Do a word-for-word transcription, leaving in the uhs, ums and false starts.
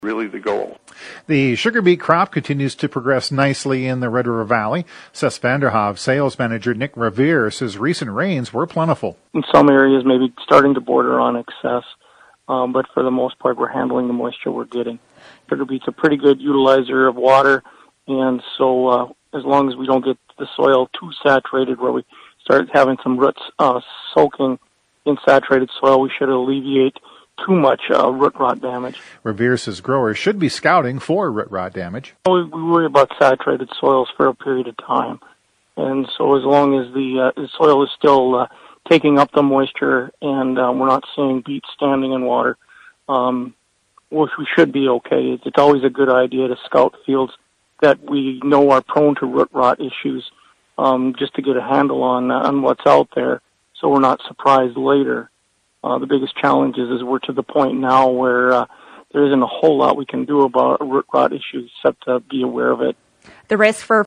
really the goal. The sugar beet crop continues to progress nicely in the Red River Valley. Cess Vanderhoef sales manager Nick Revere says recent rains were plentiful. In some areas, maybe starting to border on excess, um, but for the most part, we're handling the moisture we're getting. Sugar beet's a pretty good utilizer of water, and so uh, as long as we don't get the soil too saturated where we start having some roots uh, soaking in saturated soil, we should alleviate too much uh, root rot damage. Revere says growers should be scouting for root rot damage. We, we worry about saturated soils for a period of time, and so as long as the, uh, the soil is still uh, taking up the moisture and uh, we're not seeing beets standing in water, um, well, we should be okay. It's, it's always a good idea to scout fields that we know are prone to root rot issues, um, just to get a handle on uh, on what's out there, so we're not surprised later. Uh, the biggest challenge is, is we're to the point now where uh, there isn't a whole lot we can do about root rot issues except to be aware of it. The risk for